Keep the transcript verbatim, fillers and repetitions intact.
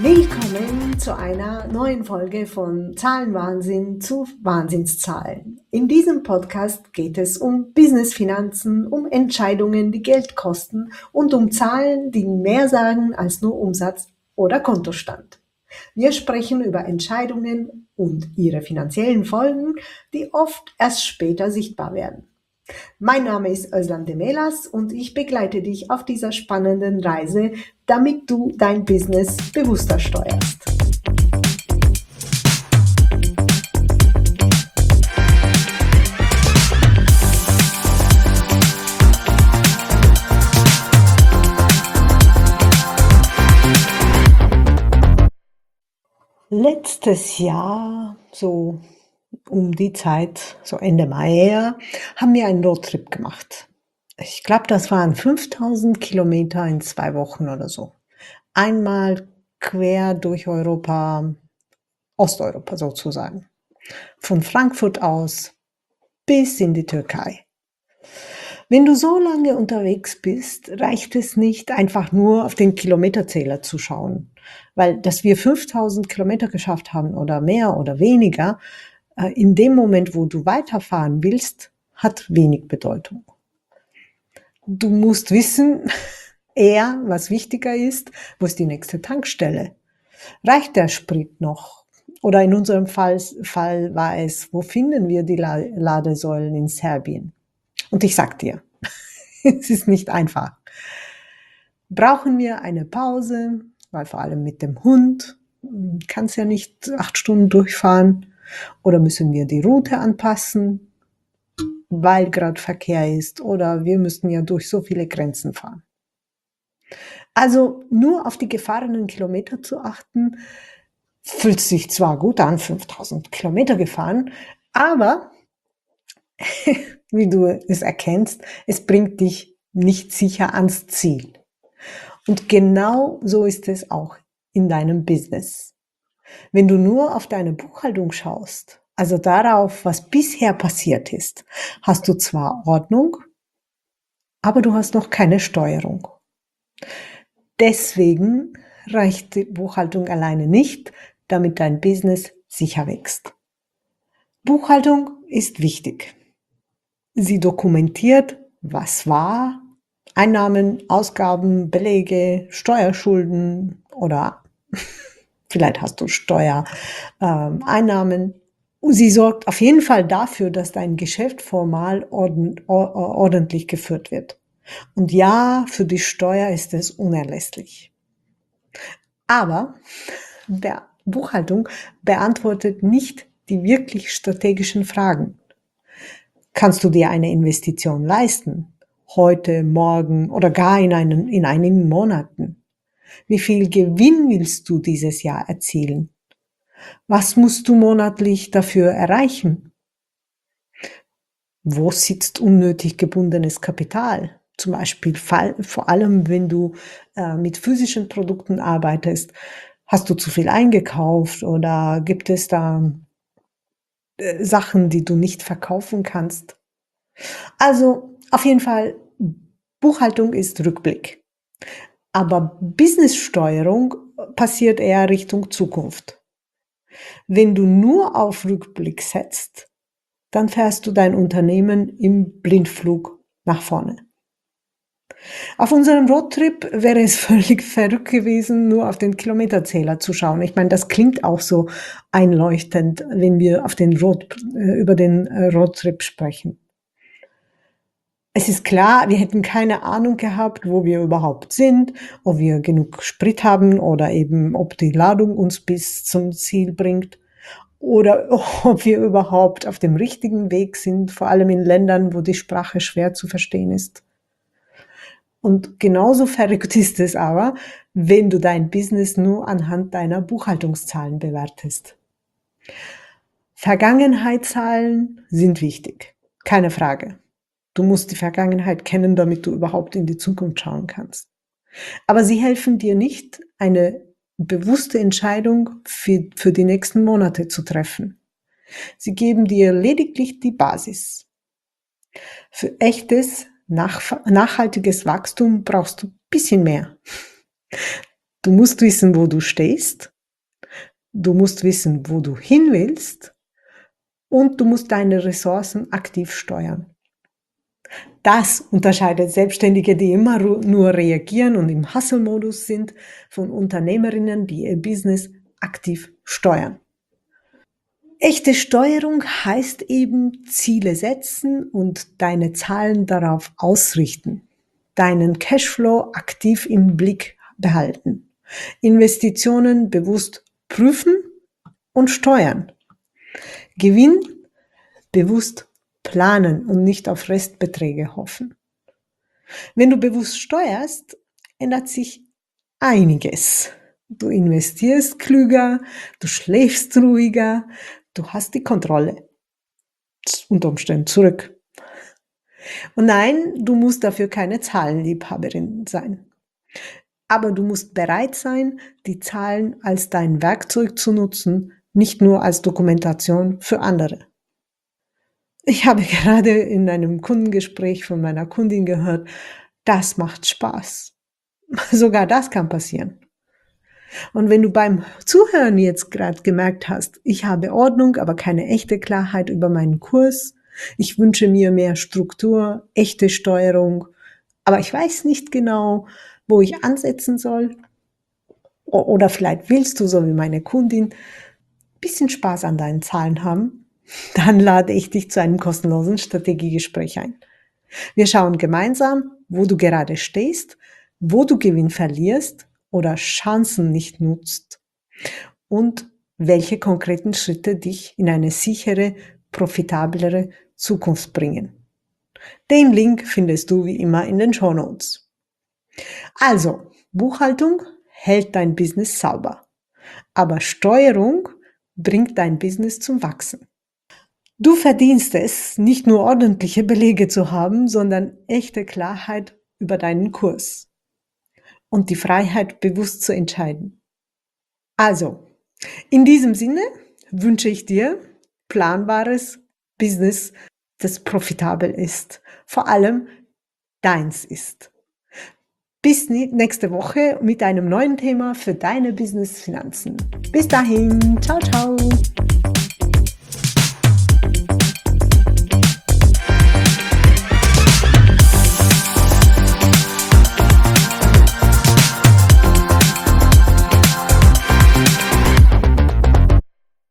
Willkommen zu einer neuen Folge von Zahlenwahnsinn zu Wahnsinnszahlen. In diesem Podcast geht es um Businessfinanzen, um Entscheidungen, die Geld kosten und um Zahlen, die mehr sagen als nur Umsatz oder Kontostand. Wir sprechen über Entscheidungen und ihre finanziellen Folgen, die oft erst später sichtbar werden. Mein Name ist Özlem Demelas und ich begleite dich auf dieser spannenden Reise, damit du dein Business bewusster steuerst. Letztes Jahr, so um die Zeit, so Ende Mai her, haben wir einen Roadtrip gemacht. Ich glaube, das waren fünftausend Kilometer in zwei Wochen oder so. Einmal quer durch Europa, Osteuropa sozusagen. Von Frankfurt aus bis in die Türkei. Wenn du so lange unterwegs bist, reicht es nicht, einfach nur auf den Kilometerzähler zu schauen. Weil, dass wir fünftausend Kilometer geschafft haben oder mehr oder weniger, äh, in dem Moment, wo du weiterfahren willst, hat wenig Bedeutung. Du musst wissen, eher, was wichtiger ist, wo ist die nächste Tankstelle? Reicht der Sprit noch? Oder in unserem Fall, Fall war es, wo finden wir die La- Ladesäulen in Serbien? Und ich sag dir, es ist nicht einfach. Brauchen wir eine Pause, weil vor allem mit dem Hund hm, kannst ja nicht acht Stunden durchfahren. Oder müssen wir die Route anpassen, weil gerade Verkehr ist. Oder wir müssen ja durch so viele Grenzen fahren. Also nur auf die gefahrenen Kilometer zu achten, fühlt sich zwar gut an, fünftausend Kilometer gefahren, aber wie du es erkennst, es bringt dich nicht sicher ans Ziel. Und genau so ist es auch in deinem Business. Wenn du nur auf deine Buchhaltung schaust, also darauf, was bisher passiert ist, hast du zwar Ordnung, aber du hast noch keine Steuerung. Deswegen reicht die Buchhaltung alleine nicht, damit dein Business sicher wächst. Buchhaltung ist wichtig. Sie dokumentiert, was war, Einnahmen, Ausgaben, Belege, Steuerschulden oder vielleicht hast du Steuereinnahmen. Sie sorgt auf jeden Fall dafür, dass dein Geschäft formal ordn- or- ordentlich geführt wird. Und ja, für die Steuer ist es unerlässlich. Aber der Buchhaltung beantwortet nicht die wirklich strategischen Fragen. Kannst du dir eine Investition leisten? Heute, morgen oder gar in, einen, in einigen Monaten? Wie viel Gewinn willst du dieses Jahr erzielen? Was musst du monatlich dafür erreichen? Wo sitzt unnötig gebundenes Kapital? Zum Beispiel vor allem, wenn du äh, mit physischen Produkten arbeitest. Hast du zu viel eingekauft oder gibt es da äh, Sachen, die du nicht verkaufen kannst? Also auf jeden Fall, Buchhaltung ist Rückblick. Aber Businesssteuerung passiert eher Richtung Zukunft. Wenn du nur auf Rückblick setzt, dann fährst du dein Unternehmen im Blindflug nach vorne. Auf unserem Roadtrip wäre es völlig verrückt gewesen, nur auf den Kilometerzähler zu schauen. Ich meine, das klingt auch so einleuchtend, wenn wir auf den Road, äh, über den äh, Roadtrip sprechen. Es ist klar, wir hätten keine Ahnung gehabt, wo wir überhaupt sind, ob wir genug Sprit haben oder eben, ob die Ladung uns bis zum Ziel bringt oder ob wir überhaupt auf dem richtigen Weg sind, vor allem in Ländern, wo die Sprache schwer zu verstehen ist. Und genauso verrückt ist es aber, wenn du dein Business nur anhand deiner Buchhaltungszahlen bewertest. Vergangenheitszahlen sind wichtig, keine Frage. Du musst die Vergangenheit kennen, damit du überhaupt in die Zukunft schauen kannst. Aber sie helfen dir nicht, eine bewusste Entscheidung für, für die nächsten Monate zu treffen. Sie geben dir lediglich die Basis. Für echtes, nach, nachhaltiges Wachstum brauchst du ein bisschen mehr. Du musst wissen, wo du stehst, du musst wissen, wo du hin willst und du musst deine Ressourcen aktiv steuern. Das unterscheidet Selbstständige, die immer ru nur reagieren und im Hustle-Modus sind, von Unternehmerinnen, die ihr Business aktiv steuern. Echte Steuerung heißt eben Ziele setzen und deine Zahlen darauf ausrichten, deinen Cashflow aktiv im Blick behalten, Investitionen bewusst prüfen und steuern, Gewinn bewusst planen und nicht auf Restbeträge hoffen. Wenn du bewusst steuerst, ändert sich einiges. Du investierst klüger, du schläfst ruhiger, du hast die Kontrolle unter Umständen zurück. Und nein, du musst dafür keine Zahlenliebhaberin sein. Aber du musst bereit sein, die Zahlen als dein Werkzeug zu nutzen, nicht nur als Dokumentation für andere. Ich habe gerade in einem Kundengespräch von meiner Kundin gehört, das macht Spaß. Sogar das kann passieren. Und wenn du beim Zuhören jetzt gerade gemerkt hast, ich habe Ordnung, aber keine echte Klarheit über meinen Kurs, ich wünsche mir mehr Struktur, echte Steuerung, aber ich weiß nicht genau, wo ich ansetzen soll. Oder vielleicht willst du, so wie meine Kundin, ein bisschen Spaß an deinen Zahlen haben, dann lade ich dich zu einem kostenlosen Strategiegespräch ein. Wir schauen gemeinsam, wo du gerade stehst, wo du Gewinn verlierst oder Chancen nicht nutzt und welche konkreten Schritte dich in eine sichere, profitablere Zukunft bringen. Den Link findest du wie immer in den Shownotes. Also, Buchhaltung hält dein Business sauber, aber Steuerung bringt dein Business zum Wachsen. Du verdienst es, nicht nur ordentliche Belege zu haben, sondern echte Klarheit über deinen Kurs und die Freiheit, bewusst zu entscheiden. Also, in diesem Sinne wünsche ich dir planbares Business, das profitabel ist, vor allem deins ist. Bis nächste Woche mit einem neuen Thema für deine Business-Finanzen. Bis dahin, ciao, ciao.